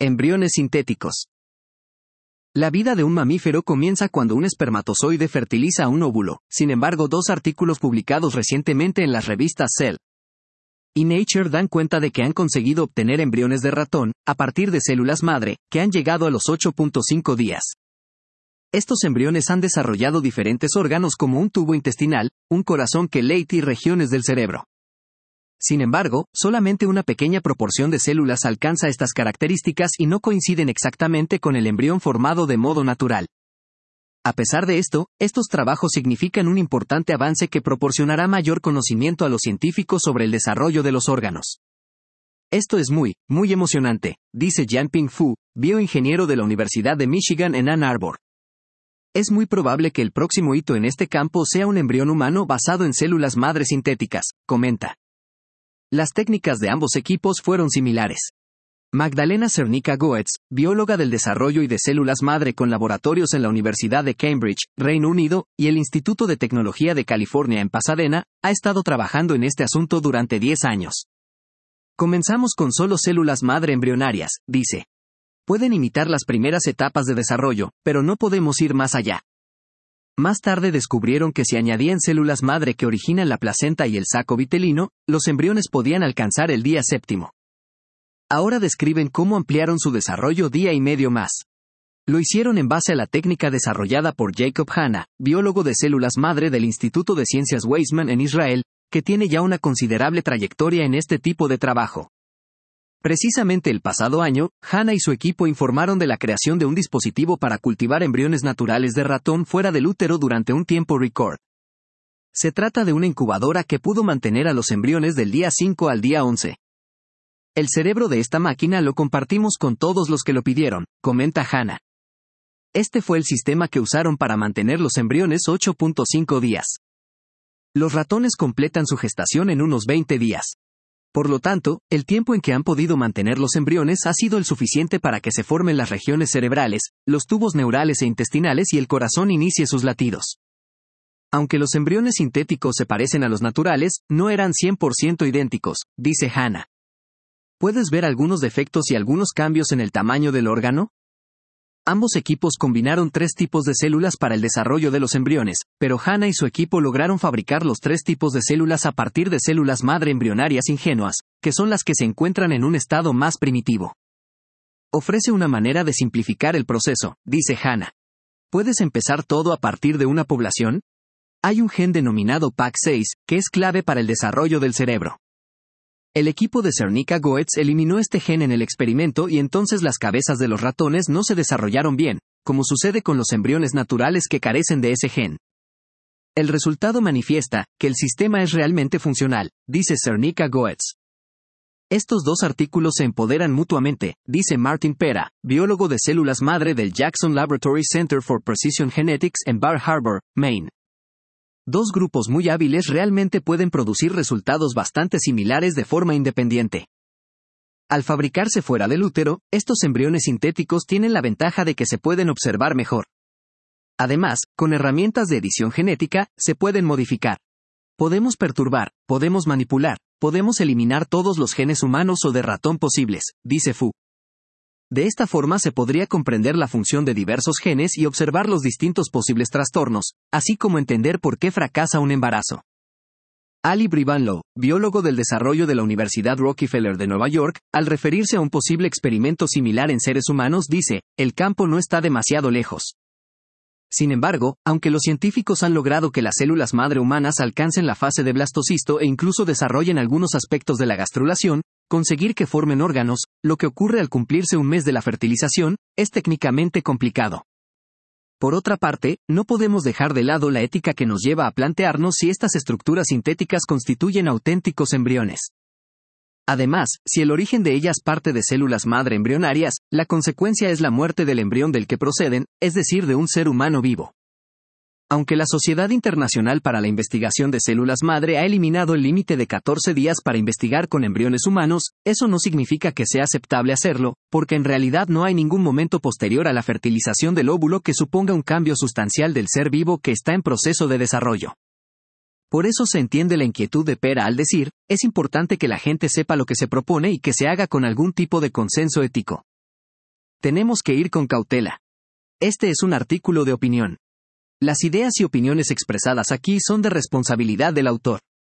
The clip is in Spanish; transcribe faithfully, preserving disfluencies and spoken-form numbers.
Embriones sintéticos. La vida de un mamífero comienza cuando un espermatozoide fertiliza a un óvulo. Sin embargo, dos artículos publicados recientemente en las revistas Cell y Nature dan cuenta de que han conseguido obtener embriones de ratón, a partir de células madre, que han llegado a los ocho punto cinco días. Estos embriones han desarrollado diferentes órganos como un tubo intestinal, un corazón que late y regiones del cerebro. Sin embargo, solamente una pequeña proporción de células alcanza estas características y no coinciden exactamente con el embrión formado de modo natural. A pesar de esto, estos trabajos significan un importante avance que proporcionará mayor conocimiento a los científicos sobre el desarrollo de los órganos. Esto es muy, muy emocionante, dice Jianping Fu, bioingeniero de la Universidad de Michigan en Ann Arbor. Es muy probable que el próximo hito en este campo sea un embrión humano basado en células madre sintéticas, comenta. Las técnicas de ambos equipos fueron similares. Magdalena Cernica-Goetz, bióloga del desarrollo y de células madre con laboratorios en la Universidad de Cambridge, Reino Unido, y el Instituto de Tecnología de California en Pasadena, ha estado trabajando en este asunto durante diez años. Comenzamos con solo células madre embrionarias, dice. Pueden imitar las primeras etapas de desarrollo, pero no podemos ir más allá. Más tarde descubrieron que si añadían células madre que originan la placenta y el saco vitelino, los embriones podían alcanzar el día séptimo. Ahora describen cómo ampliaron su desarrollo día y medio más. Lo hicieron en base a la técnica desarrollada por Jacob Hanna, biólogo de células madre del Instituto de Ciencias Weizmann en Israel, que tiene ya una considerable trayectoria en este tipo de trabajo. Precisamente el pasado año, Hanna y su equipo informaron de la creación de un dispositivo para cultivar embriones naturales de ratón fuera del útero durante un tiempo récord. Se trata de una incubadora que pudo mantener a los embriones del día cinco al día once. El cerebro de esta máquina lo compartimos con todos los que lo pidieron, comenta Hanna. Este fue el sistema que usaron para mantener los embriones ocho punto cinco días. Los ratones completan su gestación en unos veinte días. Por lo tanto, el tiempo en que han podido mantener los embriones ha sido el suficiente para que se formen las regiones cerebrales, los tubos neurales e intestinales y el corazón inicie sus latidos. Aunque los embriones sintéticos se parecen a los naturales, no eran cien por ciento idénticos, dice Hanna. ¿Puedes ver algunos defectos y algunos cambios en el tamaño del órgano? Ambos equipos combinaron tres tipos de células para el desarrollo de los embriones, pero Hanna y su equipo lograron fabricar los tres tipos de células a partir de células madre embrionarias ingenuas, que son las que se encuentran en un estado más primitivo. Ofrece una manera de simplificar el proceso, dice Hanna. ¿Puedes empezar todo a partir de una población? Hay un gen denominado P A C seis, que es clave para el desarrollo del cerebro. El equipo de Cernica-Goetz eliminó este gen en el experimento y entonces las cabezas de los ratones no se desarrollaron bien, como sucede con los embriones naturales que carecen de ese gen. El resultado manifiesta que el sistema es realmente funcional, dice Cernica-Goetz. Estos dos artículos se empoderan mutuamente, dice Martin Pera, biólogo de células madre del Jackson Laboratory Center for Precision Genetics en Bar Harbor, Maine. Dos grupos muy hábiles realmente pueden producir resultados bastante similares de forma independiente. Al fabricarse fuera del útero, estos embriones sintéticos tienen la ventaja de que se pueden observar mejor. Además, con herramientas de edición genética, se pueden modificar. Podemos perturbar, podemos manipular, podemos eliminar todos los genes humanos o de ratón posibles, dice Fu. De esta forma se podría comprender la función de diversos genes y observar los distintos posibles trastornos, así como entender por qué fracasa un embarazo. Ali Brivanlow, biólogo del desarrollo de la Universidad Rockefeller de Nueva York, al referirse a un posible experimento similar en seres humanos dice, el campo no está demasiado lejos. Sin embargo, aunque los científicos han logrado que las células madre humanas alcancen la fase de blastocisto e incluso desarrollen algunos aspectos de la gastrulación, conseguir que formen órganos, lo que ocurre al cumplirse un mes de la fertilización, es técnicamente complicado. Por otra parte, no podemos dejar de lado la ética que nos lleva a plantearnos si estas estructuras sintéticas constituyen auténticos embriones. Además, si el origen de ellas parte de células madre embrionarias, la consecuencia es la muerte del embrión del que proceden, es decir, de un ser humano vivo. Aunque la Sociedad Internacional para la Investigación de Células Madre ha eliminado el límite de catorce días para investigar con embriones humanos, eso no significa que sea aceptable hacerlo, porque en realidad no hay ningún momento posterior a la fertilización del óvulo que suponga un cambio sustancial del ser vivo que está en proceso de desarrollo. Por eso se entiende la inquietud de Pera al decir, es importante que la gente sepa lo que se propone y que se haga con algún tipo de consenso ético. Tenemos que ir con cautela. Este es un artículo de opinión. Las ideas y opiniones expresadas aquí son de responsabilidad del autor.